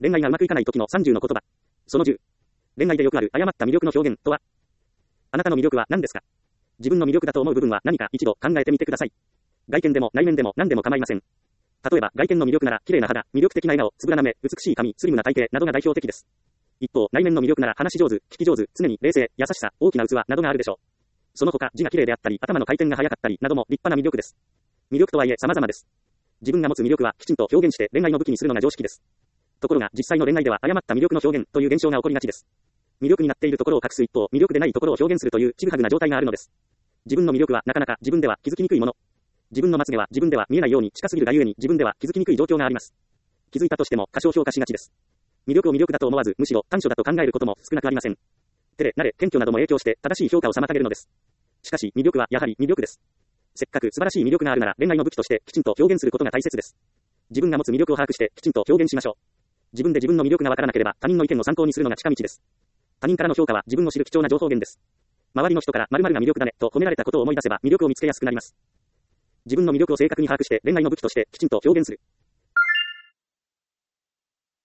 恋愛がうまくいかない時の30の言葉。その10。恋愛でよくある誤った魅力の表現とは。あなたの魅力は何ですか？自分の魅力だと思う部分は何か一度考えてみてください。外見でも内面でも何でも構いません。例えば外見の魅力なら綺麗な肌、魅力的な笑顔、つぶらな目、美しい髪、スリムな体型などが代表的です。一方、内面の魅力なら話し上手、聞き上手、常に冷静、優しさ、大きな器などがあるでしょう。その他、字が綺麗であったり、頭の回転が速かったりなども立派な魅力です。魅力とはいえ様々です。自分が持つ魅力はきちんと表現して恋愛の武器にするのが常識です。ところが実際の恋愛では誤った魅力の表現という現象が起こりがちです。魅力になっているところを隠す一方、魅力でないところを表現するというちぐはぐな状態があるのです。自分の魅力はなかなか自分では気づきにくいもの。自分のまつげは自分では見えないように近すぎるがゆえに自分では気づきにくい状況があります。気づいたとしても過小評価しがちです。魅力を魅力だと思わず、むしろ短所だと考えることも少なくありません。照れ、慣れ、謙虚なども影響して正しい評価を妨げるのです。しかし魅力はやはり魅力です。せっかく素晴らしい魅力があるなら恋愛の武器としてきちんと表現することが大切です。自分が持つ魅力を把握してきちんと表現しましょう。自分で自分の魅力がわからなければ他人の意見を参考にするのが近道です。他人からの評価は自分を知る貴重な情報源です。周りの人から〇〇が魅力だねと褒められたことを思い出せば魅力を見つけやすくなります。自分の魅力を正確に把握して恋愛の武器としてきちんと表現する。